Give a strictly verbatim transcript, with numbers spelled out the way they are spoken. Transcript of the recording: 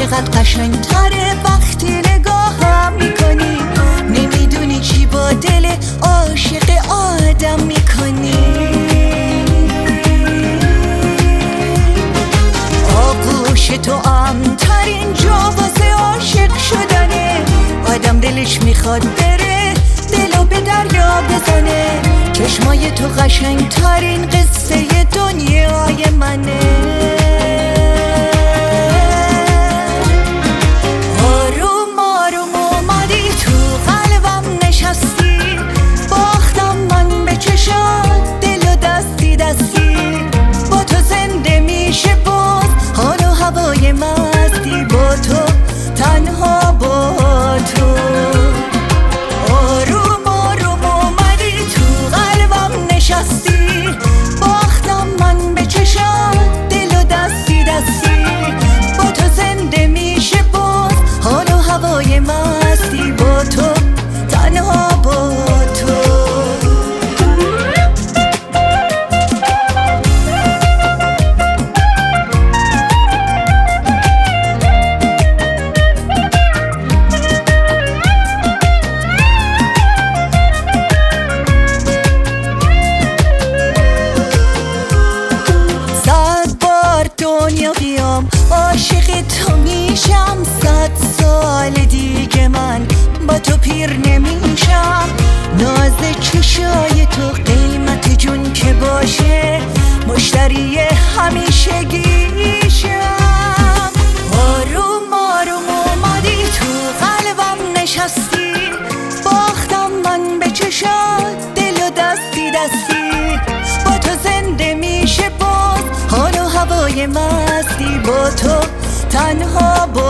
چقدر قشنگ تره وقتی نگاهم میکنی، نمیدونی چی با دل عاشق آدم میکنی. آغوش تو امترین جا واسه عاشق شدنه، آدم دلش میخواد بره دلو به دریا بزنه. چشمای تو قشنگ ترین قصه دنیای منه. آروم آروم اومدی تو قلبم نشستی، باختم من به چشات دل و دستی دستی. با تو زنده میشه باز حال و هوای مستی، با تو تنها با تو. آروم آروم اومدی تو قلبم نشستی، باختم من به چشات دل و دستی دستی. با تو زنده میشه باز حال و هوای مستی، با تو تنها با تو. دنیا بیام عاشق تو میشم، صد سال دیگه من با تو پیر نمیشم. ناز چشای تو قیمت جون که باشه، مشتری همیشگیشم. آروم آروم اومدی تو قلبم نشستی، باختم من به چشات دل و دستی دستی. با تو زنده میشه باز حال و هوای مستی، با تو تنها با